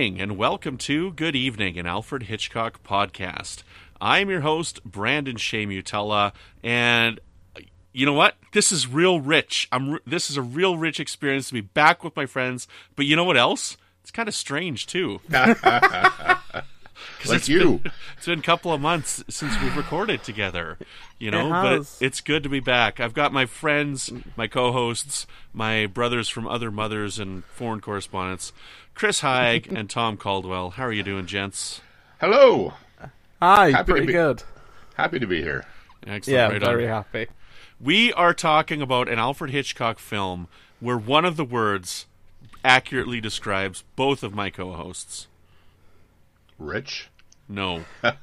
morning, and welcome to Good Evening, an Alfred Hitchcock podcast. I'm your host, Brandon Shea Mutella, and you know what? This is real rich. This is a real rich experience to be back with my friends, but you know what else? It's kind of strange, too. Like you. It's been a couple of months since we've recorded together, you know, but it's good to be back. I've got my friends, my co-hosts, my brothers from other mothers and foreign correspondents, Chris Haig and Tom Caldwell. How are you doing, gents? Hello. Hi, pretty good. Happy to be here. Excellent. Yeah, right very on. happy. We are talking about an Alfred Hitchcock film where one of the words accurately describes both of my co-hosts. Rich? No.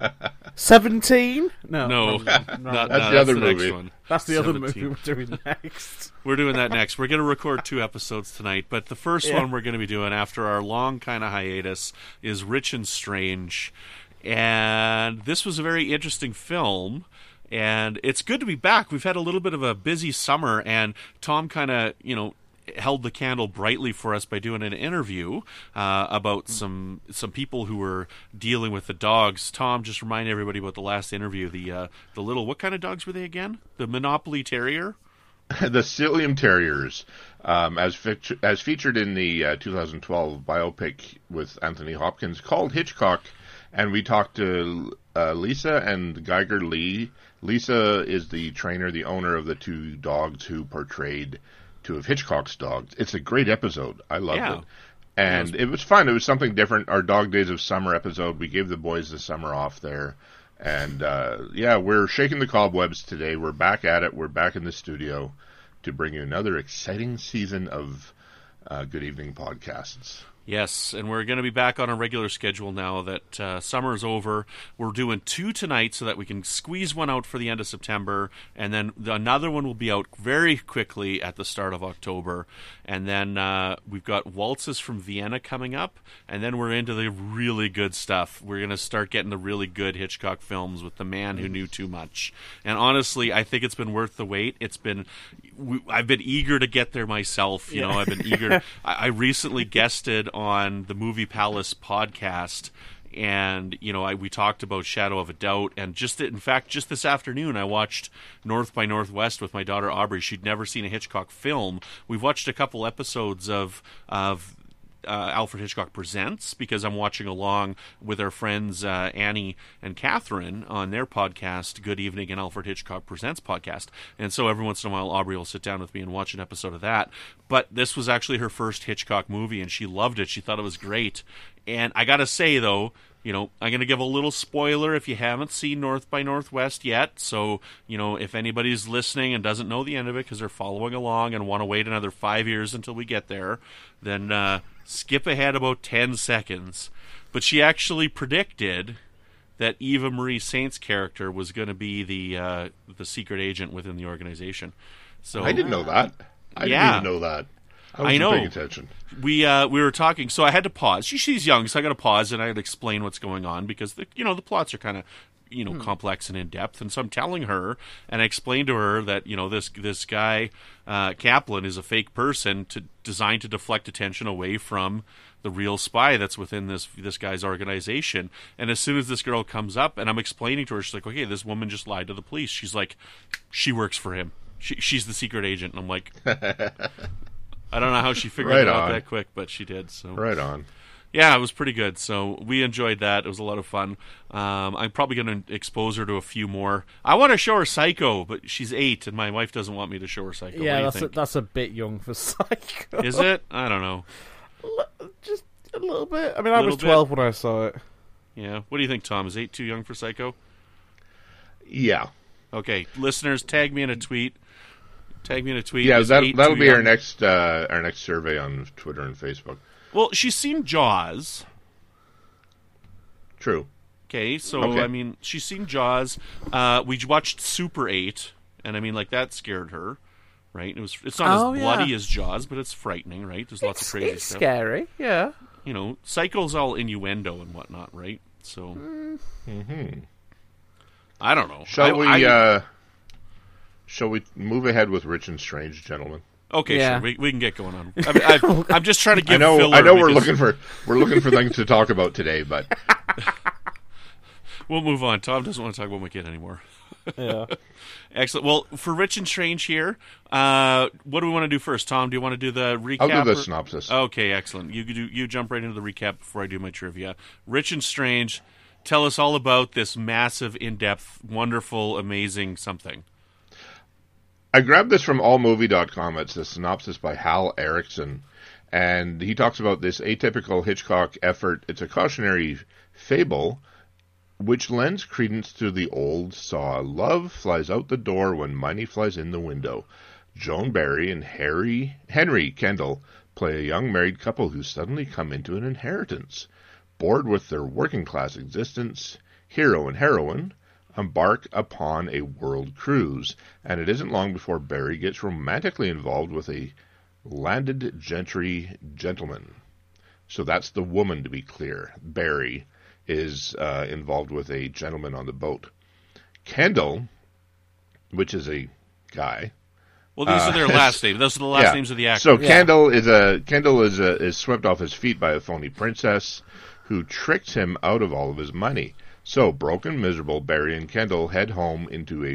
17? No. That's the other movie. Next one. That's the 17. other movie we're doing next. We're doing that next. We're going to record 2 episodes tonight, but the first one we're going to be doing after our long kind of hiatus is Rich and Strange. And this was a very interesting film, and it's good to be back. We've had a little bit of a busy summer, and Tom kind of, held the candle brightly for us by doing an interview about some people who were dealing with the dogs. Tom, just remind everybody about the last interview. The little, what kind of dogs were they again? The Monopoly Terrier? The Cilium Terriers, as featured in the 2012 biopic with Anthony Hopkins called Hitchcock, and we talked to Lisa and Geiger Lee. Lisa is the trainer, the owner of the 2 dogs who portrayed 2 of Hitchcock's dogs. It's a great episode. I loved it. And it was fun. It was something different. Our Dog Days of Summer episode, we gave the boys the summer off there. And, we're shaking the cobwebs today. We're back at it. We're back in the studio to bring you another exciting season of Good Evening podcasts. Yes, and we're going to be back on a regular schedule now that summer's over. We're doing 2 tonight so that we can squeeze one out for the end of September, and then another one will be out very quickly at the start of October. And then we've got Waltzes from Vienna coming up, and then we're into the really good stuff. We're going to start getting the really good Hitchcock films with The Man Who Knew Too Much. And honestly, I think it's been worth the wait. I've been eager to get there myself. I've been eager. I recently guested on the Movie Palace podcast, and we talked about Shadow of a Doubt, and just this afternoon I watched North by Northwest with my daughter Aubrey. She'd never seen a Hitchcock film. We've watched a couple episodes of Alfred Hitchcock Presents, because I'm watching along with our friends Annie and Catherine on their podcast, Good Evening, and Alfred Hitchcock Presents podcast. And so every once in a while, Aubrey will sit down with me and watch an episode of that. But this was actually her first Hitchcock movie, and she loved it. She thought it was great. And I gotta say, though, I'm going to give a little spoiler if you haven't seen North by Northwest yet. So, if anybody's listening and doesn't know the end of it because they're following along and want to wait another 5 years until we get there, then skip ahead about 10 seconds. But she actually predicted that Eva Marie Saint's character was going to be the secret agent within the organization. So I didn't know that. I didn't even know that. I know. Paying attention. We were talking, so I had to pause. She's young, so I got to pause and I had to explain what's going on because the plots are kind of complex and in depth. And so I'm telling her, and I explained to her that this guy Kaplan is a fake person designed to deflect attention away from the real spy that's within this guy's organization. And as soon as this girl comes up, and I'm explaining to her, she's like, "Okay, this woman just lied to the police." She's like, "She works for him. She's the secret agent." And I'm like. I don't know how she figured it out that quick, but she did. So right on. Yeah, it was pretty good. So we enjoyed that. It was a lot of fun. I'm probably going to expose her to a few more. I want to show her Psycho, but she's 8, and my wife doesn't want me to show her Psycho. Yeah, that's a bit young for Psycho. Is it? I don't know. Just a little bit. I mean, I was 12 when I saw it. Yeah. What do you think, Tom? Is 8 too young for Psycho? Yeah. Okay, listeners, tag me in a tweet. Yeah, that'll be our next survey on Twitter and Facebook. Well, she's seen Jaws. True. Okay, so I mean, she's seen Jaws. We watched Super 8, and I mean, that scared her, right? It's not as bloody as Jaws, but it's frightening, right? There's lots of crazy stuff. It's scary, yeah. Psycho's all innuendo and whatnot, right? So, I don't know. Shall we move ahead with Rich and Strange, gentlemen? Okay, Yeah. sure. We can get going on. I'm just trying to give. I know filler we're because looking for things to talk about today, but we'll move on. Tom doesn't want to talk about McKidd anymore. Yeah. Excellent. Well, for Rich and Strange here, what do we want to do first? Tom, do you want to do the recap? I'll do the synopsis. Okay, excellent. You jump right into the recap before I do my trivia. Rich and Strange, tell us all about this massive, in-depth, wonderful, amazing something. I grabbed this from allmovie.com. It's the synopsis by Hal Erickson, and he talks about this atypical Hitchcock effort. It's a cautionary fable which lends credence to the old saw, love flies out the door when money flies in the window. Joan Barry and Henry Kendall play a young married couple who suddenly come into an inheritance. Bored with their working-class existence, hero and heroine embark upon a world cruise, and it isn't long before Barry gets romantically involved with a landed gentry gentleman. So that's the woman, to be clear. Barry is involved with a gentleman on the boat. Kendall, which is a guy. Well, these are their last names. Those are the last names of the actors. So Kendall is swept off his feet by a phony princess who tricks him out of all of his money. So, broken, miserable, Barry and Kendall head home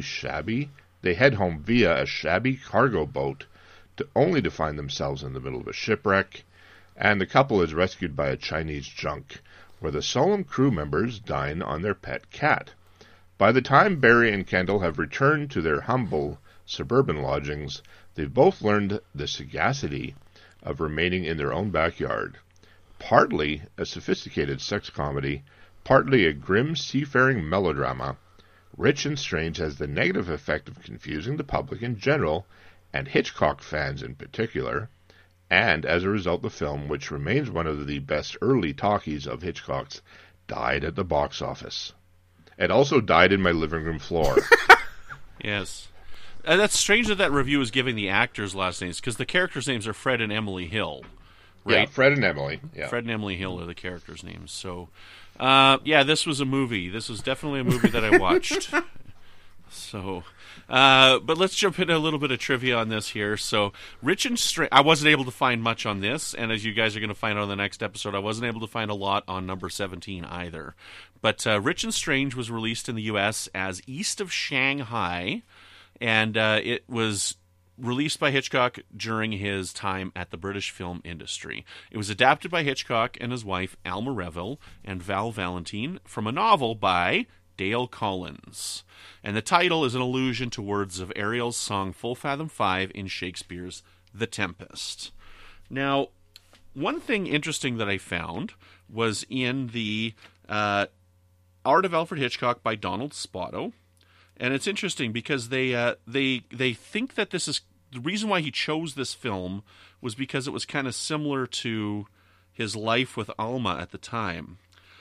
via a shabby cargo boat, only to find themselves in the middle of a shipwreck, and the couple is rescued by a Chinese junk, where the solemn crew members dine on their pet cat. By the time Barry and Kendall have returned to their humble suburban lodgings, they've both learned the sagacity of remaining in their own backyard. Partly a sophisticated sex comedy, partly a grim seafaring melodrama, Rich and Strange has the negative effect of confusing the public in general, and Hitchcock fans in particular, and as a result the film, which remains one of the best early talkies of Hitchcock's, died at the box office. It also died in my living room floor. Yes. That's strange that review is giving the actors' last names, because the characters' names are Fred and Emily Hill. Right? Yeah, Fred and Emily. Yeah. Fred and Emily Hill are the characters' names. So, this was a movie. This was definitely a movie that I watched. So, but let's jump into a little bit of trivia on this here. So, Rich and Strange, I wasn't able to find much on this, and as you guys are going to find out on the next episode, I wasn't able to find a lot on number 17 either. But Rich and Strange was released in the U.S. as East of Shanghai, and it was released by Hitchcock during his time at the British film industry. It was adapted by Hitchcock and his wife, Alma Reville, and Val Valentine from a novel by Dale Collins. And the title is an allusion to words of Ariel's song Full Fathom 5 in Shakespeare's The Tempest. Now, one thing interesting that I found was in the Art of Alfred Hitchcock by Donald Spoto. And it's interesting because they think that this is the reason why he chose this film was because it was kind of similar to his life with Alma at the time.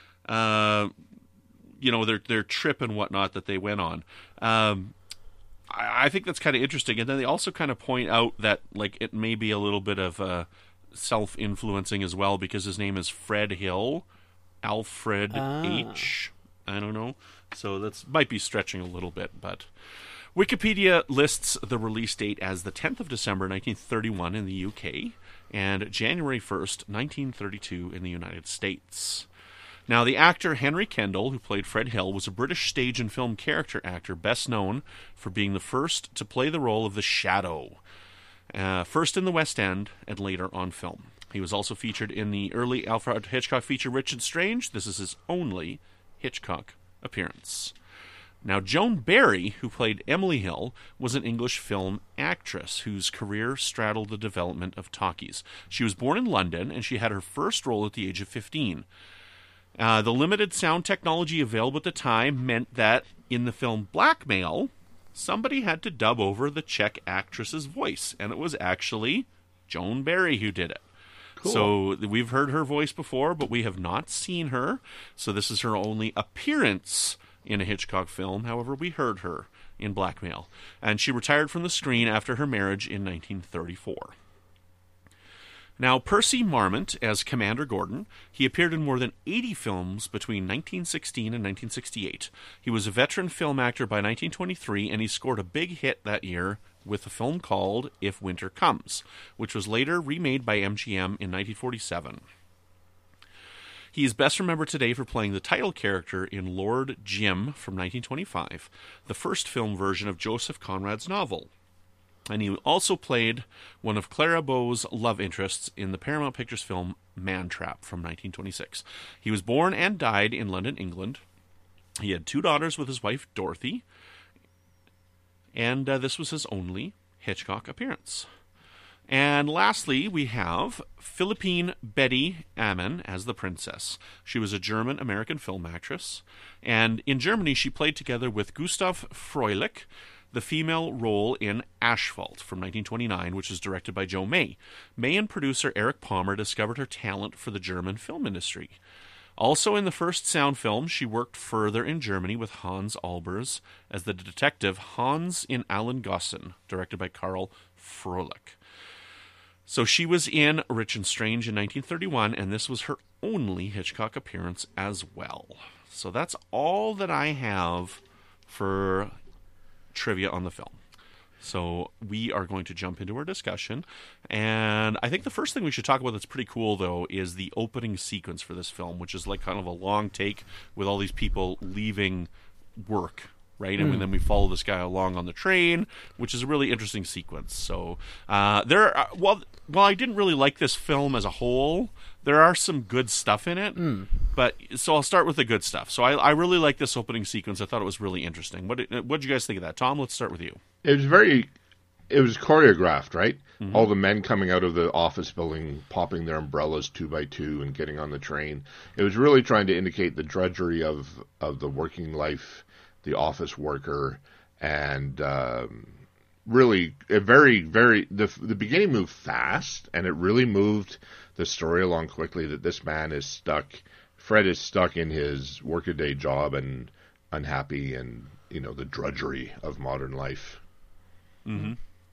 Their trip and whatnot that they went on. I think that's kind of interesting. And then they also kind of point out that it may be a little bit of self-influencing as well because his name is Fred Hill, Alfred H. I don't know. So that might be stretching a little bit, but Wikipedia lists the release date as the 10th of December 1931 in the UK and January 1st, 1932 in the United States. Now, the actor Henry Kendall, who played Fred Hill, was a British stage and film character actor best known for being the first to play the role of the Shadow, first in the West End and later on film. He was also featured in the early Alfred Hitchcock feature Rich and Strange. This is his only Hitchcock appearance. Now, Joan Barry, who played Emily Hill, was an English film actress whose career straddled the development of talkies. She was born in London, and she had her first role at the age of 15. The limited sound technology available at the time meant that in the film Blackmail, somebody had to dub over the Czech actress's voice, and it was actually Joan Barry who did it. Cool. So we've heard her voice before, but we have not seen her. So this is her only appearance in a Hitchcock film. However, we heard her in Blackmail. And she retired from the screen after her marriage in 1934. Now, Percy Marmont as Commander Gordon, he appeared in more than 80 films between 1916 and 1968. He was a veteran film actor by 1923, and he scored a big hit that year with a film called If Winter Comes, which was later remade by MGM in 1947. He is best remembered today for playing the title character in Lord Jim from 1925, the first film version of Joseph Conrad's novel. And he also played one of Clara Bow's love interests in the Paramount Pictures film Man Trap from 1926. He was born and died in London, England. He had 2 daughters with his wife, Dorothy, and this was his only Hitchcock appearance. And lastly, we have Philippine Betty Ammon as the princess. She was a German-American film actress, and in Germany she played together with Gustav Fröhlich the female role in Asphalt from 1929, which is directed by Joe May. May and producer Eric Palmer discovered her talent for the German film industry. Also in the first sound film, she worked further in Germany with Hans Albers as the detective Hans in Allengossen, directed by Karl Froelich. So she was in Rich and Strange in 1931, and this was her only Hitchcock appearance as well. So that's all that I have for trivia on the film. So we are going to jump into our discussion, and I think the first thing we should talk about that's pretty cool, though, is the opening sequence for this film, which is like kind of a long take with all these people leaving work, right? And then we follow this guy along on the train, which is a really interesting sequence. So while I didn't really like this film as a whole, there are some good stuff in it. But so I'll start with the good stuff. So I really like this opening sequence. I thought it was really interesting. What did you guys think of that? Tom, let's start with you. It was choreographed, right? Mm-hmm. All the men coming out of the office building, popping their umbrellas 2 by 2 and getting on the train. It was really trying to indicate the drudgery of the working life, the office worker, and really a very, very... The beginning moved fast, and it really moved the story along quickly that this man is stuck. Fred is stuck in his workaday job and unhappy and, the drudgery of modern life. Mm-hmm.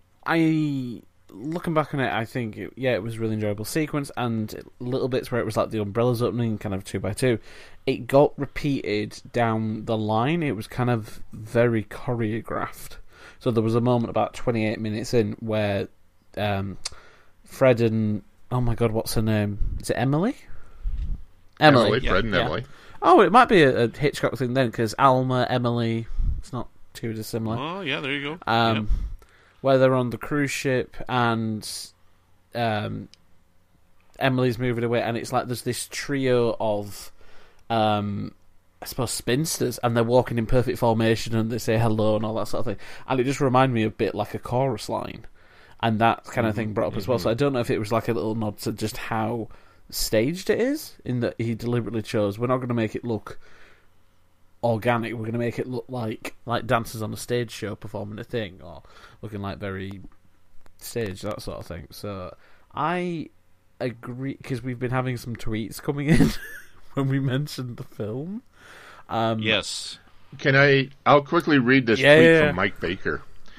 Looking back on it, I think, it was a really enjoyable sequence, and little bits where it was like the umbrellas opening, kind of 2 by 2. It got repeated down the line. It was kind of very choreographed. So there was a moment about 28 minutes in where Fred and... Oh my god, what's her name? Is it Emily? Emily, Fred and Emily. Oh, it might be a Hitchcock thing then, because Alma, Emily, it's not too dissimilar. Oh, yeah, there you go. Where they're on the cruise ship and Emily's moving away, and it's like there's this trio of, I suppose, spinsters, and they're walking in perfect formation and they say hello and all that sort of thing. And it just reminded me a bit like a chorus line. And that kind of thing brought up as well. So I don't know if it was like a little nod to just how staged it is, in that he deliberately chose, we're not going to make it look organic, we're going to make it look like dancers on a stage show performing a thing, or looking like very staged, that sort of thing. So I agree, because we've been having some tweets coming in when we mentioned the film. Yes. I'll quickly read this tweet from Mike Baker.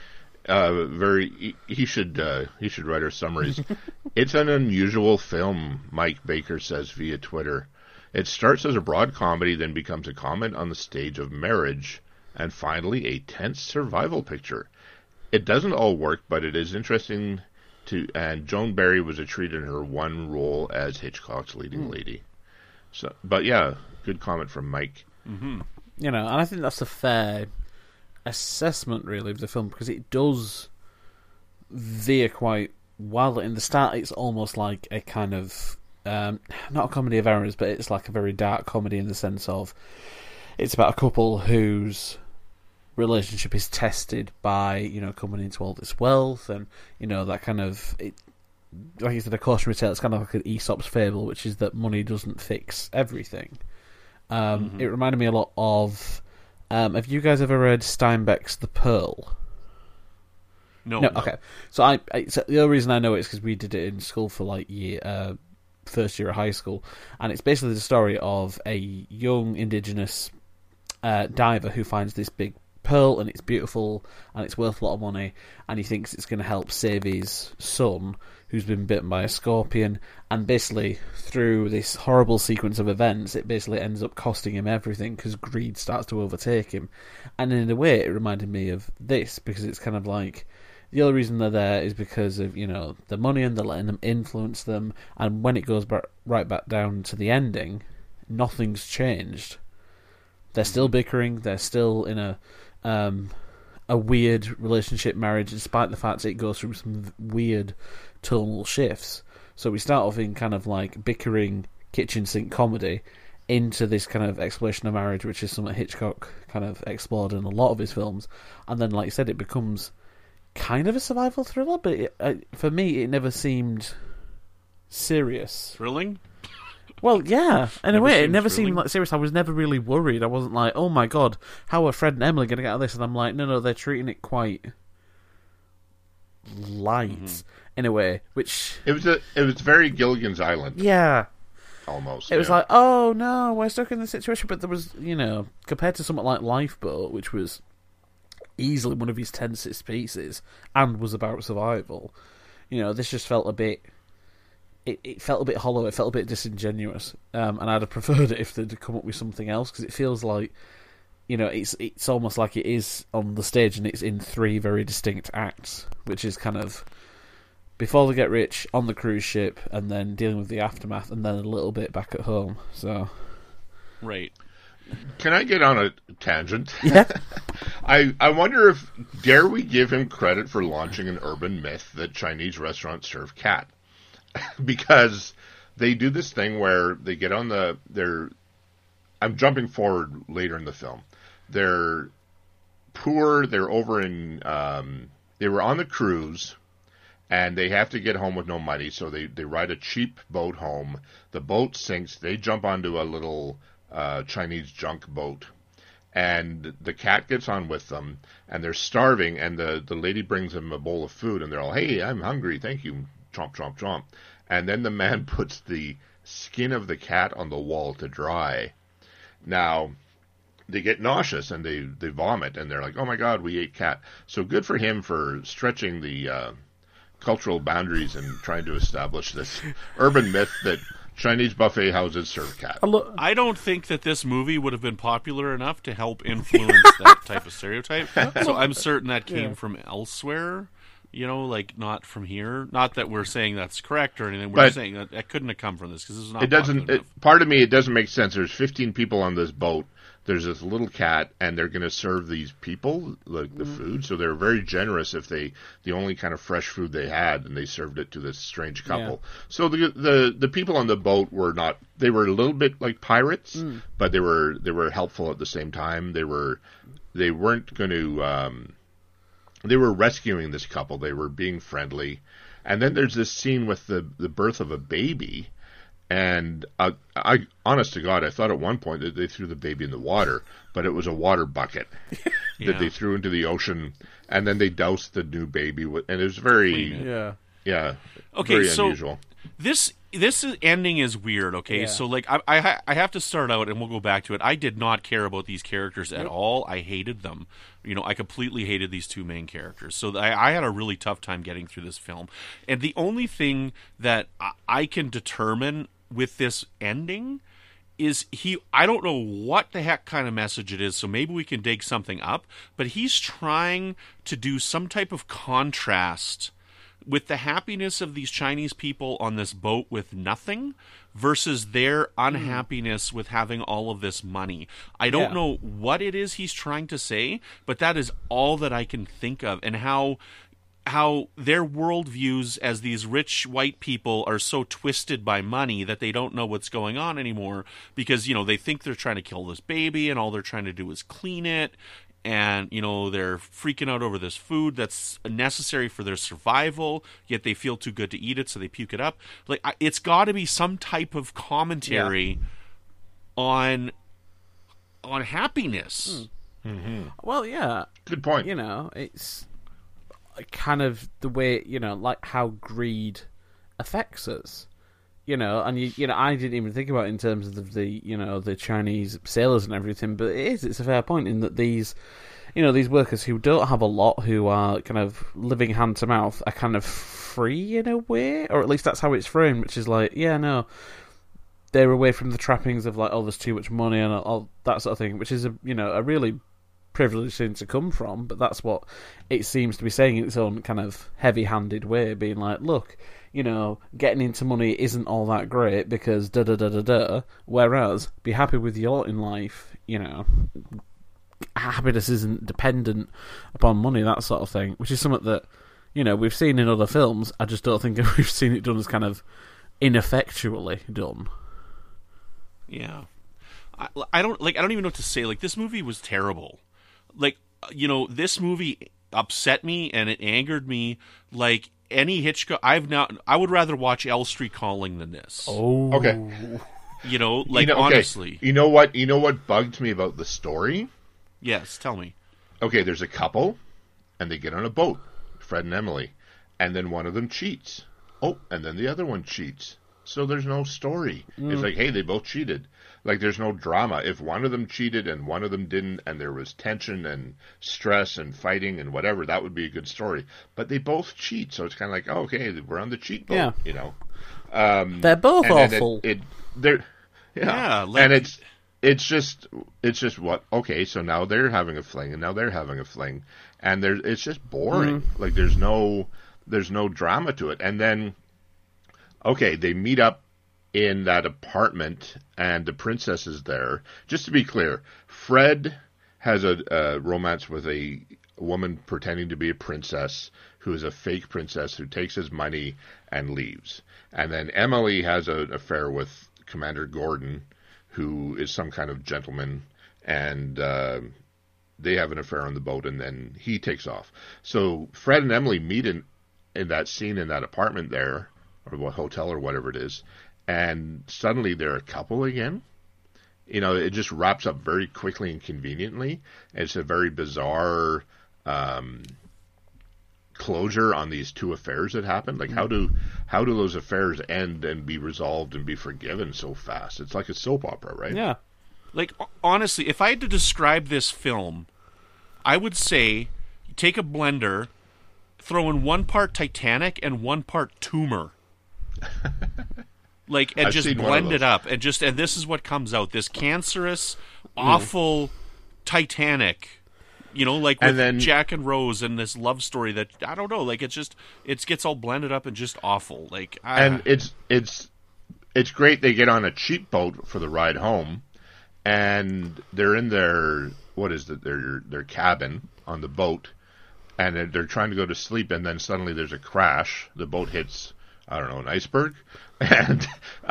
He should write our summaries. It's an unusual film, Mike Baker says via Twitter. It starts as a broad comedy, then becomes a comment on the stage of marriage, and finally a tense survival picture. It doesn't all work, but it is interesting and Joan Barry was a treat in her one role as Hitchcock's leading lady. So, but yeah, good comment from Mike. Mm-hmm. And I think that's a fair assessment, really, of the film, because it does veer quite well. In the start, it's almost like a kind of not a comedy of errors, but it's like a very dark comedy in the sense of it's about a couple whose relationship is tested by coming into all this wealth, and that kind of, it, like you said, a cautionary tale. It's kind of like an Aesop's fable, which is that money doesn't fix everything. It reminded me a lot of. Have you guys ever read Steinbeck's The Pearl? No. Okay. So so the other reason I know it is because we did it in school for first year of high school, and it's basically the story of a young indigenous diver who finds this big pearl, and it's beautiful and it's worth a lot of money, and he thinks it's going to help save his son who's been bitten by a scorpion, and basically through this horrible sequence of events it basically ends up costing him everything because greed starts to overtake him. And in a way it reminded me of this, because it's kind of like the only reason they're there is because of, the money, and they're letting them influence them. And when it goes right back down to the ending, nothing's changed. They're still bickering. They're still in a weird relationship marriage, despite the fact it goes through some weird tonal shifts. So we start off in kind of like bickering kitchen sink comedy into this kind of exploration of marriage, which is something Hitchcock kind of explored in a lot of his films. And then, like you said, it becomes kind of a survival thriller, but for me, it never seemed serious. Thrilling? Well, yeah, in a way, it never seemed like serious. I was never really worried. I wasn't like, oh my god, how are Fred and Emily going to get out of this? And I'm like, no, they're treating it quite light in a way, which it was very Gilligan's Island. Yeah, almost. It was like, oh no, we're stuck in this situation. But there was, compared to something like Lifeboat, which was easily one of his tensest pieces and was about survival. This just felt a bit. It felt a bit hollow. It felt a bit disingenuous, and I'd have preferred it if they'd come up with something else, because it feels like, it's almost like it is on the stage and it's in 3 very distinct acts, which is kind of before they get rich, on the cruise ship, and then dealing with the aftermath, and then a little bit back at home. So, right. Can I get on a tangent? Yeah. I wonder if dare we give him credit for launching an urban myth that Chinese restaurants serve cat. Because they do this thing where they get on I'm jumping forward later in the film. They're poor. They're over in. They were on the cruise, and they have to get home with no money. So they ride a cheap boat home. The boat sinks. They jump onto a little Chinese junk boat, and the cat gets on with them. And they're starving. And the lady brings them a bowl of food, and they're all, "Hey, I'm hungry. Thank you." Chomp, chomp, chomp. And then the man puts the skin of the cat on the wall to dry. Now, they get nauseous and they vomit, and they're like, oh my god, we ate cat. So good for him for stretching the cultural boundaries and trying to establish this urban myth that Chinese buffet houses serve cat. I don't think that this movie would have been popular enough to help influence that type of stereotype. So I'm certain that came from elsewhere. Not from here. Not that we're saying that's correct or anything. We're saying that couldn't have come from this because this is not. It doesn't. Part of me, it doesn't make sense. There's 15 people on this boat. There's this little cat, and they're going to serve these people the food. So they're very generous if the only kind of fresh food they had, and they served it to this strange couple. Yeah. So the people on the boat were not. They were a little bit like pirates, but they were helpful at the same time. They weren't going to. They were rescuing this couple. They were being friendly. And then there's this scene with the birth of a baby. And I, honest to God, I thought at one point that they threw the baby in the water, but it was a water bucket that they threw into the ocean. And then they doused the new baby with, and it was very, very unusual. This ending is weird, okay? Yeah. So, I have to start out, and we'll go back to it. I did not care about these characters at all. I hated them. I completely hated these 2 main characters. So I had a really tough time getting through this film. And the only thing that I can determine with this ending is I don't know what the heck kind of message it is, so maybe we can dig something up, but he's trying to do some type of contrast with the happiness of these Chinese people on this boat with nothing versus their unhappiness with having all of this money. I don't know what it is he's trying to say, but that is all that I can think of, and how their worldviews as these rich white people are so twisted by money that they don't know what's going on anymore because, they think they're trying to kill this baby and all they're trying to do is clean it. And, they're freaking out over this food that's necessary for their survival, yet they feel too good to eat it, so they puke it up. It's got to be some type of commentary on happiness. Mm-hmm. Well, yeah. Good point. It's kind of the way, how greed affects us. And I didn't even think about it in terms of the Chinese sailors and everything, but it's a fair point in that these workers who don't have a lot, who are kind of living hand to mouth, are kind of free in a way, or at least that's how it's framed, which is they're away from the trappings of there's too much money and all that sort of thing, which is a really privileged thing to come from, but that's what it seems to be saying in its own kind of heavy-handed way, being like, look, you know, getting into money isn't all that great because da-da-da-da-da, whereas be happy with your lot in life, you know, happiness isn't dependent upon money, that sort of thing, which is something that, you know, we've seen in other films. I just don't think we've seen it done as kind of ineffectually done. Yeah. I don't even know what to say. Like, this movie was terrible. Like, you know, this movie upset me and it angered me like any Hitchcock. I would rather watch L Street Calling than this. Oh. Okay. You know, like, honestly. You know what bugged me about the story? Yes, tell me. Okay, there's a couple, and they get on a boat, Fred and Emily, and then one of them cheats. Oh, and then the other one cheats. So there's no story. It's like, hey, they both cheated. Like, there's no drama. If one of them cheated and one of them didn't, and there was tension and stress and fighting and whatever, that would be a good story. But they both cheat, so it's kind of like, oh, okay, we're on the cheat boat, you know. They're both awful. Like, and it's just what, okay, so now they're having a fling, and now they're having a fling, and it's just boring. Like, there's no drama to it. And then, okay, they meet up in that apartment, and the princess is there. Just to be clear, Fred has a romance with a woman pretending to be a princess who is a fake princess who takes his money and leaves. And then Emily has an affair with Commander Gordon, who is some kind of gentleman, and they have an affair on the boat, and then he takes off. So Fred and Emily meet in that scene in that apartment there, or what hotel or whatever it is, and suddenly they're a couple again. You know, it just wraps up very quickly and conveniently. It's a very bizarre closure on these two affairs that happened. Like, how do those affairs end and be resolved and be forgiven so fast? It's like a soap opera, right? Yeah. Like, honestly, if I had to describe this film, I would say take a blender, throw in 1 part Titanic and 1 part Tumor. Like, and just blend it up, and this is what comes out: this cancerous, awful Titanic, you know, like with Jack and Rose and this love story that I don't know, like, it gets all blended up and just awful. Like, and it's great. They get on a cheap boat for the ride home, and they're in their their cabin on the boat, and they're trying to go to sleep, and then suddenly there's a crash. The boat hits, I don't know, an iceberg. And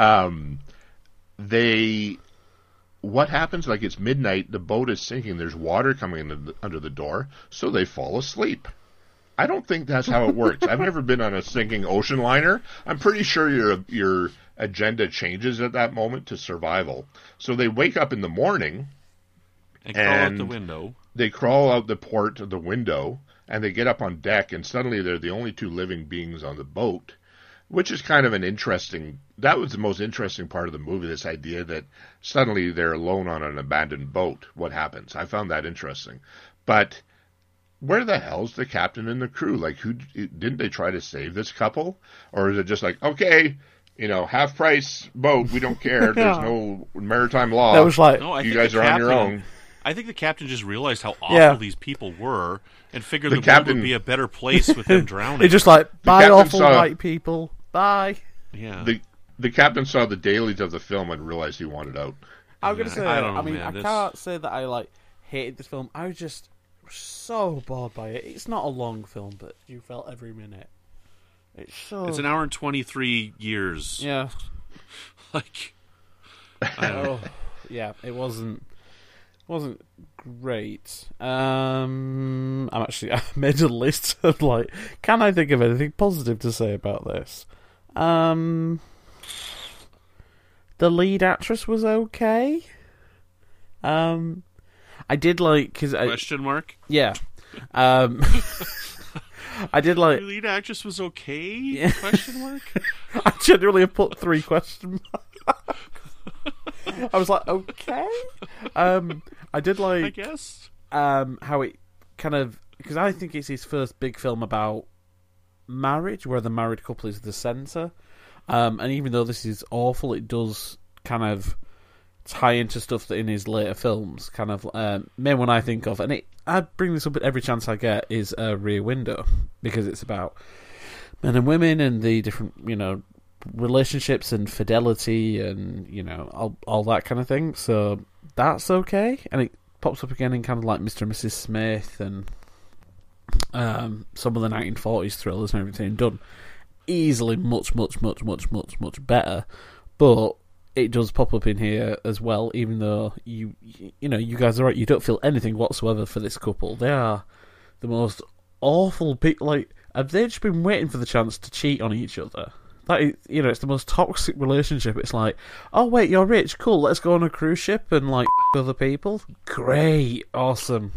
what happens, like, it's midnight, the boat is sinking, there's water coming in under the door, so they fall asleep. I don't think that's how it works. I've never been on a sinking ocean liner. I'm pretty sure your agenda changes at that moment to survival. So they wake up in the morning and crawl out the window. They crawl out the port of the window, and they get up on deck, and suddenly they're the only two living beings on the boat. Which is kind of that was the most interesting part of the movie, this idea that suddenly they're alone on an abandoned boat. What happens? I found that interesting. But where the hell's the captain and the crew? Like, didn't they try to save this couple? Or is it just like, okay, you know, half price boat, we don't care, there's no maritime law. That was like, you guys are on your own. I think the captain just realized how awful these people were and figured the world would be a better place with them drowning. It's just like, bye, awful white people. Bye. Yeah. The captain saw the dailies of the film and realized he wanted out. I'm going to say, I can't say that I hated this film. I was just so bored by it. It's not a long film, but you felt every minute. It's an hour and 23 years. Yeah. Like, yeah, it wasn't great. I made a list of can I think of anything positive to say about this? The lead actress was okay. I did question mark? Yeah. I did the lead actress was okay? Yeah. Question mark? I generally have put 3 question marks. I was like, okay. I did I guess. How it kind of, because I think it's his first big film about marriage, where the married couple is the centre. And even though this is awful, it does kind of tie into stuff that in his later films, kind of main one I think of, and I bring this up at every chance I get, is Rear Window, because it's about men and women and the different, relationships and fidelity and, all that kind of thing. So that's okay. And it pops up again in kind of like Mr. and Mrs. Smith and some of the 1940s thrillers and everything, done easily much better. But it does pop up in here as well, even though you guys are right, you don't feel anything whatsoever for this couple. They are the most awful people. Like, have they just been waiting for the chance to cheat on each other? That is, it's the most toxic relationship. It's like, oh wait, you're rich, cool, let's go on a cruise ship and like other people. Great, awesome.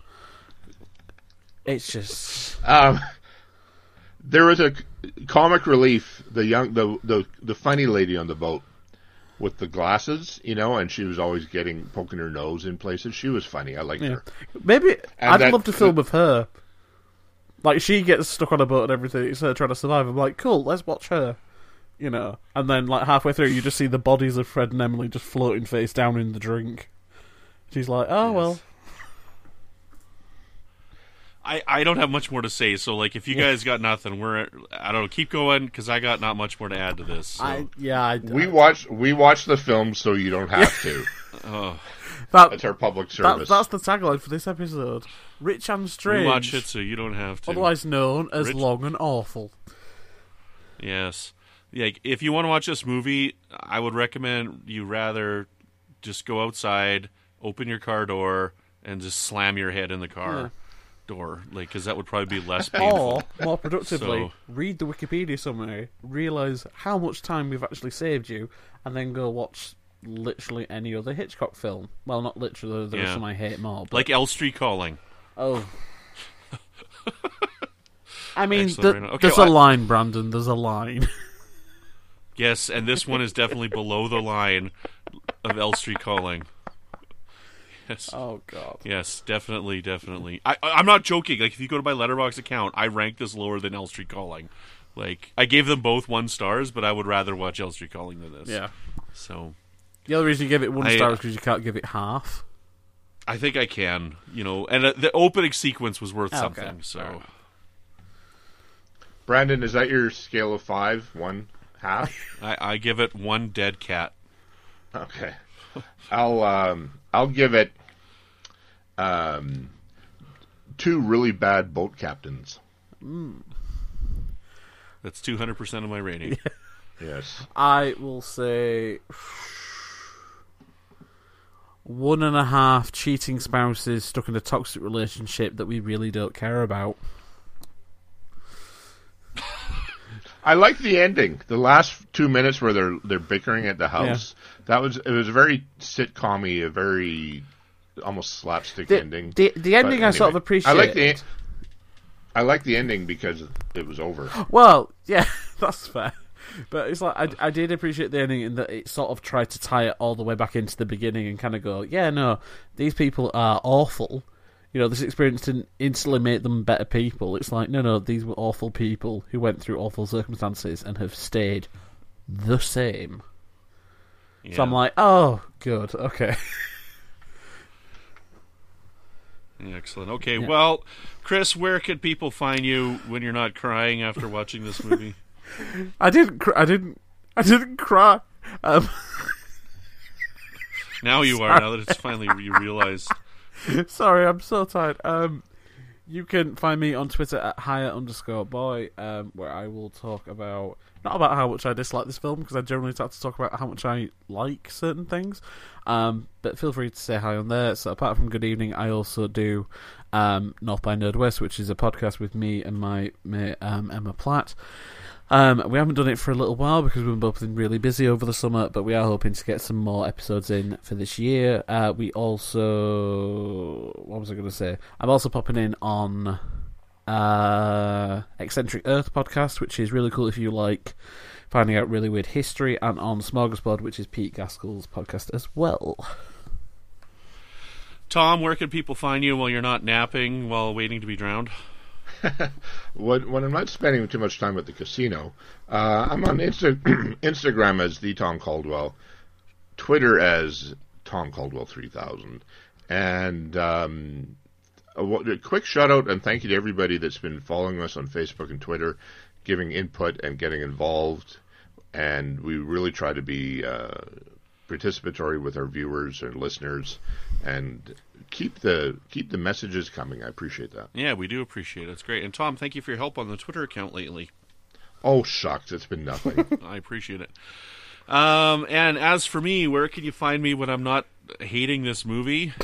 It's just there was a comic relief. The funny lady on the boat with the glasses, and she was always poking her nose in places. She was funny. I liked her. Maybe I'd love to film with her. Like, she gets stuck on a boat and everything. It's her trying to survive. I'm like, cool, let's watch her. And then like halfway through, you just see the bodies of Fred and Emily just floating face down in the drink. She's like, oh yes. Well. I don't have much more to say, so like if you guys got nothing, I don't know, keep going because I got not much more to add to this. So. We watch the film so you don't have to. Oh. That's our public service. That's the tagline for this episode. Rich and Strange. We watch it so you don't have to. Otherwise known as Long and Awful. Yes. Yeah, if you want to watch this movie, I would recommend you rather just go outside, open your car door, and just slam your head in the car door, because that would probably be less painful. Or, more productively, read the Wikipedia summary, realise how much time we've actually saved you, and then go watch literally any other Hitchcock film. Well, not literally, there are some I hate more. But... like Elm Street Calling. Oh. I mean, okay, there's a line, Brandon, there's a line. Yes, and this one is definitely below the line of Elm Street Calling. Yes. Oh, God. Yes, definitely. I'm not joking. Like, if you go to my Letterboxd account, I rank this lower than Elm Street Calling. Like, I gave them both 1 star, but I would rather watch Elm Street Calling than this. Yeah. So... the other reason you give it 1 star is because you can't give it half. I think I can, and the opening sequence was worth something, so... Brandon, is that your scale of 5? 1 half? I give it 1 dead cat. Okay. I'll give it 2 really bad boat captains. That's 200% of my rating. Yes. I will say 1.5 cheating spouses stuck in a toxic relationship that we really don't care about. I like the ending. The last 2 minutes where they're bickering at the house. Yeah. It was a very sitcom-y, a very almost slapstick ending. The ending anyway, I sort of appreciate. I like the ending because it was over. Well, yeah, that's fair. But it's like I did appreciate the ending in that it sort of tried to tie it all the way back into the beginning and kind of go, yeah, no, these people are awful. This experience didn't instantly make them better people. It's like, no, these were awful people who went through awful circumstances and have stayed the same. Yeah. So I'm like, oh, good, okay. Excellent. Okay, well, Chris, where can people find you when you're not crying after watching this movie? I didn't cry. Now you are. Now that it's finally you realize. Sorry, I'm so tired. You can find me on Twitter at higher_boy, where I will talk about not about how much I dislike this film, because I generally like to talk about how much I like certain things. But feel free to say hi on there. So apart from Good Evening, I also do North by Nordwest, which is a podcast with me and my mate Emma Platt. We haven't done it for a little while because we've both been really busy over the summer, but we are hoping to get some more episodes in for this year. We also... what was I going to say? I'm also popping in on Eccentric Earth podcast, which is really cool if you like finding out really weird history, and on Smorgasbord, which is Pete Gaskell's podcast as well. Tom, where can people find you while you're not napping while waiting to be drowned? When I'm not spending too much time at the casino, I'm on Instagram as the Tom Caldwell, Twitter as Tom Caldwell 3000, and A quick shout out and thank you to everybody that's been following us on Facebook and Twitter, giving input and getting involved. And we really try to be participatory with our viewers and listeners, and keep the messages coming. I appreciate that. Yeah, we do appreciate it. It's great. And Tom, thank you for your help on the Twitter account lately. Oh, shucks, it's been nothing. I appreciate it. And as for me, where can you find me when I'm not hating this movie?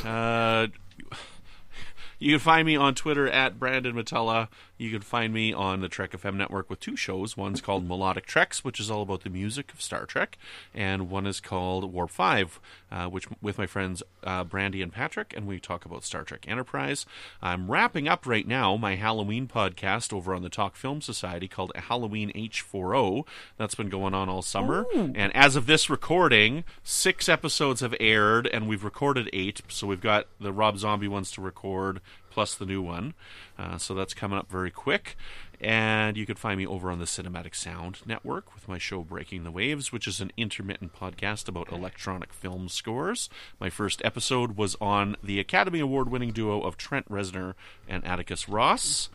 You can find me on Twitter at Brandon Matella. You can find me on the Trek FM network with 2 shows. One's called Melodic Treks, which is all about the music of Star Trek, and one is called Warp 5, which with my friends Brandy and Patrick, and we talk about Star Trek Enterprise. I'm wrapping up right now my Halloween podcast over on the Talk Film Society called Halloween H40. That's been going on all summer. Ooh. And as of this recording, 6 episodes have aired, and we've recorded 8, so we've got the Rob Zombie ones to record, plus the new one. So that's coming up very quick. And you can find me over on the Cinematic Sound Network with my show Breaking the Waves, which is an intermittent podcast about electronic film scores. My first episode was on the Academy Award-winning duo of Trent Reznor and Atticus Ross.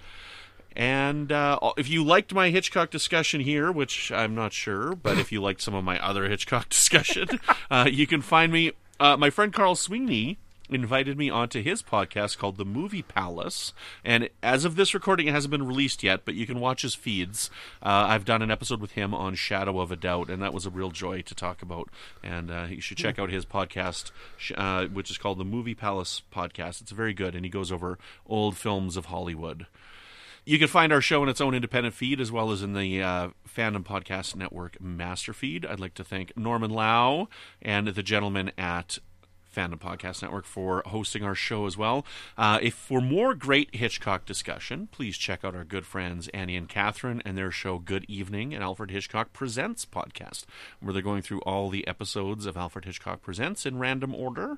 And if you liked my Hitchcock discussion here, which I'm not sure, but if you liked some of my other Hitchcock discussion, you can find me. My friend Carl Sweeney invited me onto his podcast called The Movie Palace, and as of this recording, it hasn't been released yet, but you can watch his feeds. I've done an episode with him on Shadow of a Doubt, and that was a real joy to talk about, and you should check out his podcast, which is called The Movie Palace Podcast. It's very good, and he goes over old films of Hollywood. You can find our show in its own independent feed, as well as in the Fandom Podcast Network master feed. I'd like to thank Norman Lau and the gentleman at Fandom Podcast Network for hosting our show as well. If for more great Hitchcock discussion, please check out our good friends Annie and Catherine and their show Good Evening, and Alfred Hitchcock Presents podcast, where they're going through all the episodes of Alfred Hitchcock Presents in random order.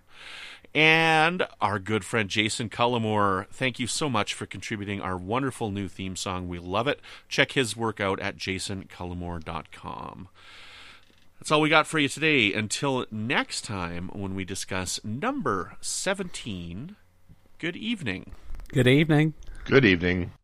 And our good friend Jason Cullimore, thank you so much for contributing our wonderful new theme song. We love it. Check his work out at jasoncullimore.com. That's all we got for you today. Until next time when we discuss number 17, good evening. Good evening. Good evening.